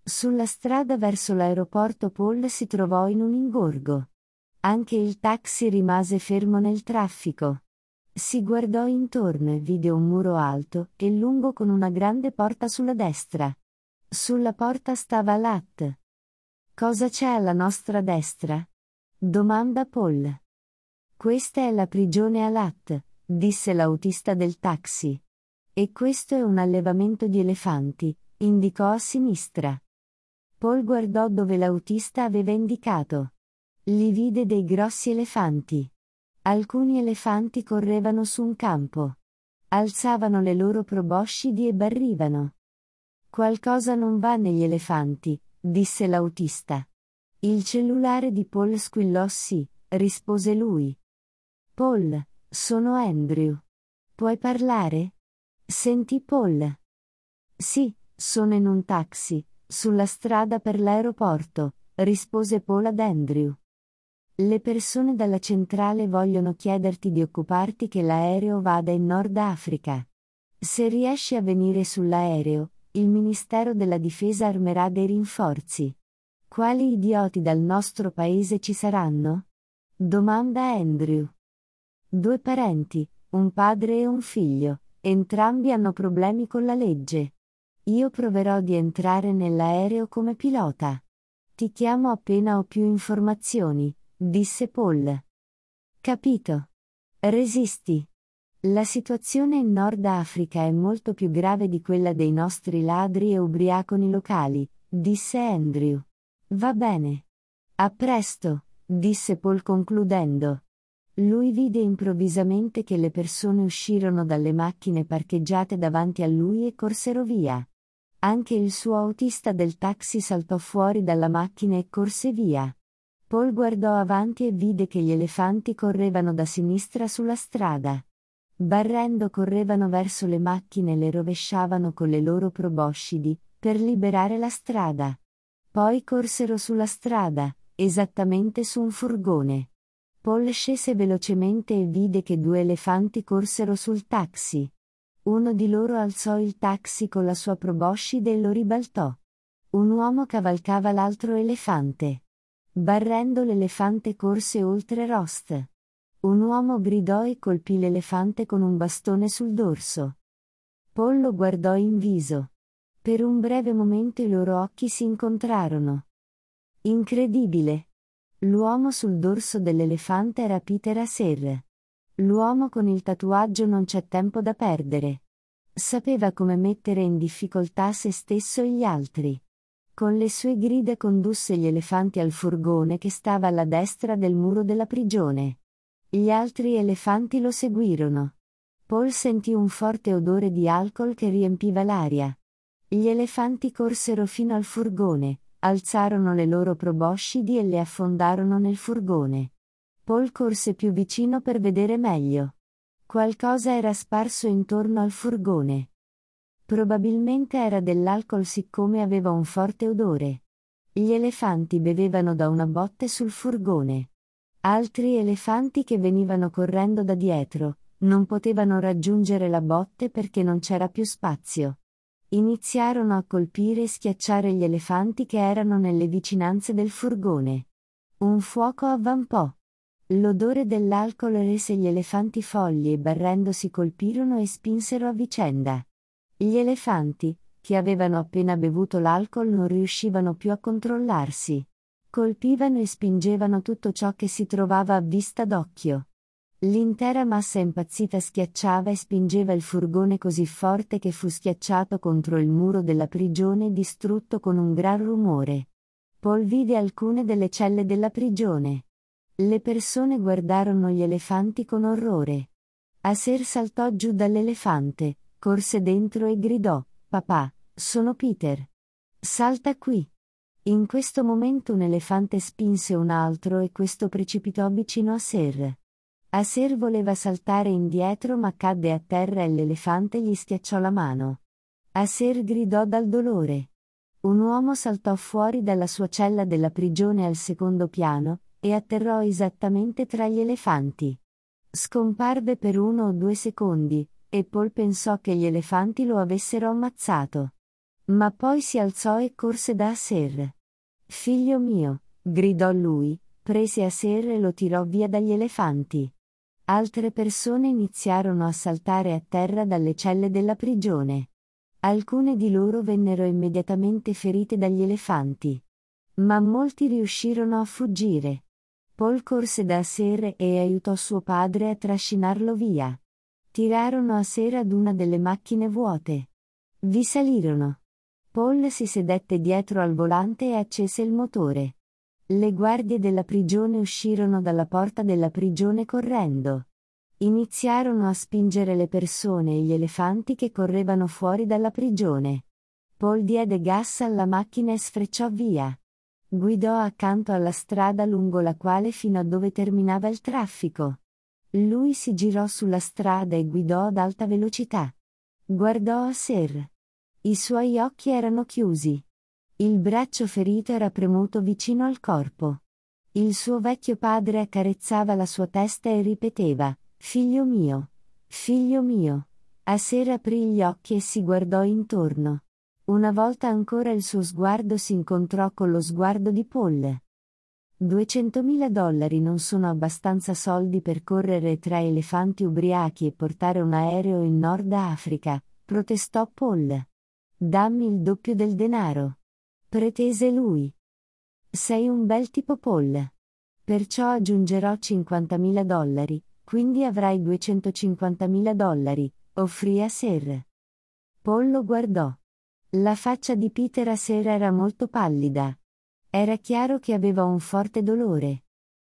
Sulla strada verso l'aeroporto Paul si trovò in un ingorgo. Anche il taxi rimase fermo nel traffico. Si guardò intorno e vide un muro alto e lungo con una grande porta sulla destra. Sulla porta stava Lat. Cosa c'è alla nostra destra? Domanda Paul. Questa è la prigione Alat, disse l'autista del taxi. E questo è un allevamento di elefanti, indicò a sinistra. Paul guardò dove l'autista aveva indicato. Li vide dei grossi elefanti. Alcuni elefanti correvano su un campo. Alzavano le loro proboscidi e barrivano. Qualcosa non va negli elefanti, disse l'autista. Il cellulare di Paul squillò. Sì, rispose lui. Paul, sono Andrew. Puoi parlare? Sentì Paul. Sì, sono in un taxi, sulla strada per l'aeroporto, rispose Paul ad Andrew. Le persone dalla centrale vogliono chiederti di occuparti che l'aereo vada in Nord Africa. Se riesci a venire sull'aereo, il Ministero della Difesa armerà dei rinforzi. Quali idioti dal nostro paese ci saranno? Domanda Andrew. 2 parenti, un padre e un figlio, entrambi hanno problemi con la legge. Io proverò di entrare nell'aereo come pilota. Ti chiamo appena ho più informazioni, disse Paul. Capito. Resisti. La situazione in Nord Africa è molto più grave di quella dei nostri ladri e ubriaconi locali, disse Andrew. Va bene. A presto, disse Paul concludendo. Lui vide improvvisamente che le persone uscirono dalle macchine parcheggiate davanti a lui e corsero via. Anche il suo autista del taxi saltò fuori dalla macchina e corse via. Paul guardò avanti e vide che gli elefanti correvano da sinistra sulla strada. Barrendo correvano verso le macchine e le rovesciavano con le loro proboscidi, per liberare la strada. Poi corsero sulla strada, esattamente su un furgone. Paul scese velocemente e vide che 2 elefanti corsero sul taxi. Uno di loro alzò il taxi con la sua proboscide e lo ribaltò. Un uomo cavalcava l'altro elefante. Barrendo l'elefante corse oltre Rost. Un uomo gridò e colpì l'elefante con un bastone sul dorso. Paul lo guardò in viso. Per un breve momento i loro occhi si incontrarono. Incredibile! L'uomo sul dorso dell'elefante era Peter Aser. L'uomo con il tatuaggio non c'è tempo da perdere. Sapeva come mettere in difficoltà se stesso e gli altri. Con le sue grida condusse gli elefanti al furgone che stava alla destra del muro della prigione. Gli altri elefanti lo seguirono. Paul sentì un forte odore di alcol che riempiva l'aria. Gli elefanti corsero fino al furgone, alzarono le loro proboscidi e le affondarono nel furgone. Paul corse più vicino per vedere meglio. Qualcosa era sparso intorno al furgone. Probabilmente era dell'alcol siccome aveva un forte odore. Gli elefanti bevevano da una botte sul furgone. Altri elefanti che venivano correndo da dietro, non potevano raggiungere la botte perché non c'era più spazio. Iniziarono a colpire e schiacciare gli elefanti che erano nelle vicinanze del furgone. Un fuoco avvampò. L'odore dell'alcol rese gli elefanti folli e barrendosi colpirono e spinsero a vicenda. Gli elefanti, che avevano appena bevuto l'alcol, non riuscivano più a controllarsi. Colpivano e spingevano tutto ciò che si trovava a vista d'occhio. L'intera massa impazzita schiacciava e spingeva il furgone così forte che fu schiacciato contro il muro della prigione e distrutto con un gran rumore. Paul vide alcune delle celle della prigione. Le persone guardarono gli elefanti con orrore. Aser saltò giù dall'elefante, corse dentro e gridò: «Papà, sono Peter. Salta qui!» In questo momento un elefante spinse un altro e questo precipitò vicino a Aser. Aser voleva saltare indietro ma cadde a terra e l'elefante gli schiacciò la mano. Aser gridò dal dolore. Un uomo saltò fuori dalla sua cella della prigione al secondo piano, e atterrò esattamente tra gli elefanti. Scomparve per 1 o 2 secondi, e Paul pensò che gli elefanti lo avessero ammazzato. Ma poi si alzò e corse da Aser. Figlio mio, gridò lui, prese Aser e lo tirò via dagli elefanti. Altre persone iniziarono a saltare a terra dalle celle della prigione. Alcune di loro vennero immediatamente ferite dagli elefanti. Ma molti riuscirono a fuggire. Paul corse da Aser e aiutò suo padre a trascinarlo via. Tirarono Aser ad una delle macchine vuote. Vi salirono. Paul si sedette dietro al volante e accese il motore. Le guardie della prigione uscirono dalla porta della prigione correndo. Iniziarono a spingere le persone e gli elefanti che correvano fuori dalla prigione. Paul diede gas alla macchina e sfrecciò via. Guidò accanto alla strada lungo la quale fino a dove terminava il traffico. Lui si girò sulla strada e guidò ad alta velocità. Guardò Aser. I suoi occhi erano chiusi. Il braccio ferito era premuto vicino al corpo. Il suo vecchio padre accarezzava la sua testa e ripeteva: figlio mio, figlio mio. Aser aprì gli occhi e si guardò intorno. Una volta ancora il suo sguardo si incontrò con lo sguardo di Paul. $200.000 non sono abbastanza soldi per correre tra elefanti ubriachi e portare un aereo in Nord Africa, protestò Paul. Dammi il doppio del denaro. Pretese lui. Sei un bel tipo, Paul. Perciò aggiungerò $50.000, quindi avrai $250.000, offrì Aser. Paul lo guardò. La faccia di Peter Aser era molto pallida. Era chiaro che aveva un forte dolore.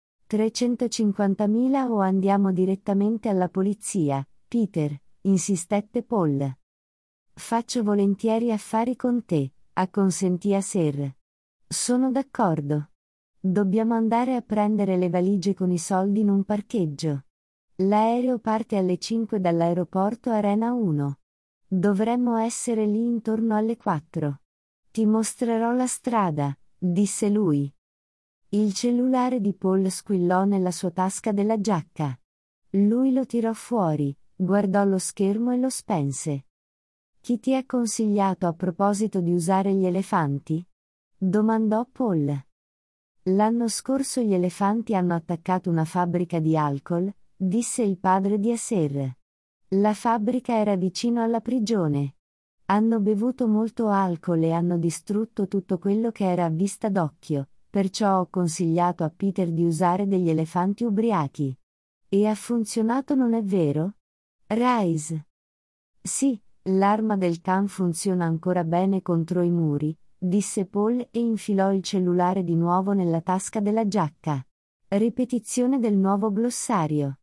350.000 o andiamo direttamente alla polizia, Peter, insistette Paul. Faccio volentieri affari con te, acconsentì Aser. Sono d'accordo. Dobbiamo andare a prendere le valigie con i soldi in un parcheggio. L'aereo parte alle 5 dall'aeroporto Arena 1. Dovremmo essere lì intorno alle 4. Ti mostrerò la strada, disse lui. Il cellulare di Paul squillò nella sua tasca della giacca. Lui lo tirò fuori, guardò lo schermo e lo spense. Chi ti ha consigliato a proposito di usare gli elefanti? Domandò Paul. L'anno scorso gli elefanti hanno attaccato una fabbrica di alcol, disse il padre di Aser. La fabbrica era vicino alla prigione. Hanno bevuto molto alcol e hanno distrutto tutto quello che era a vista d'occhio, perciò ho consigliato a Peter di usare degli elefanti ubriachi. E ha funzionato, non è vero? Rise. Sì, l'arma del can funziona ancora bene contro i muri, disse Paul e infilò il cellulare di nuovo nella tasca della giacca. Ripetizione del nuovo glossario.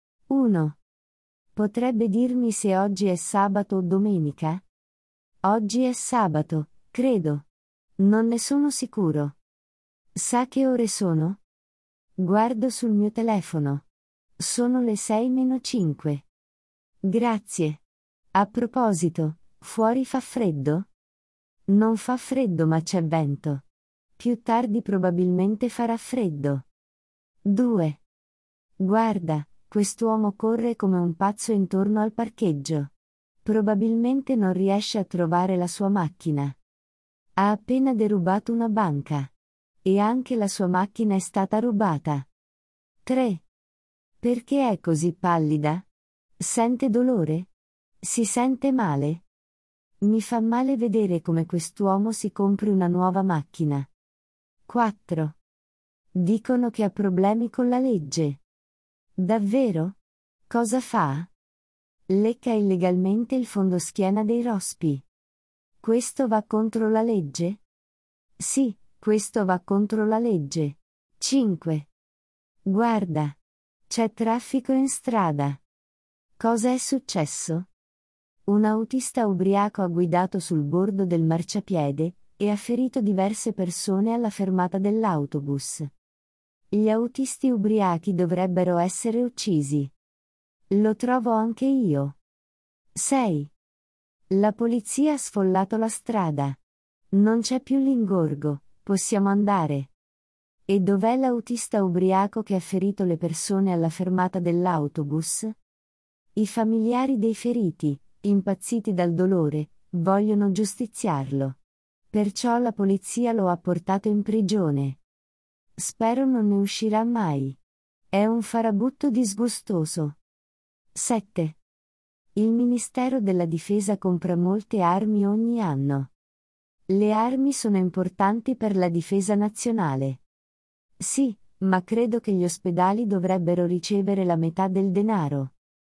1. Potrebbe dirmi se oggi è sabato o domenica? Oggi è sabato, credo. Non ne sono sicuro. Sa che ore sono? Guardo sul mio telefono. Sono le 6:05. Grazie. A proposito, fuori fa freddo? Non fa freddo ma c'è vento. Più tardi probabilmente farà freddo. 2. Guarda, quest'uomo corre come un pazzo intorno al parcheggio. Probabilmente non riesce a trovare la sua macchina. Ha appena derubato una banca. E anche la sua macchina è stata rubata. 3. Perché è così pallida? Sente dolore? Si sente male? Mi fa male vedere come quest'uomo si compri una nuova macchina. 4. Dicono che ha problemi con la legge. Davvero? Cosa fa? Lecca illegalmente il fondoschiena dei rospi. Questo va contro la legge? Sì, questo va contro la legge. 5. Guarda. C'è traffico in strada. Cosa è successo? Un autista ubriaco ha guidato sul bordo del marciapiede e ha ferito diverse persone alla fermata dell'autobus. Gli autisti ubriachi dovrebbero essere uccisi. Lo trovo anche io. 6. La polizia ha sfollato la strada. Non c'è più l'ingorgo, possiamo andare. E dov'è l'autista ubriaco che ha ferito le persone alla fermata dell'autobus? I familiari dei feriti, impazziti dal dolore, Vogliono giustiziarlo. Perciò la polizia lo ha portato in prigione. Spero non ne uscirà mai. È un farabutto disgustoso. 7. Il Ministero della Difesa compra molte armi ogni anno. Le armi sono importanti per la difesa nazionale. Sì, ma credo che gli ospedali dovrebbero ricevere la metà del denaro.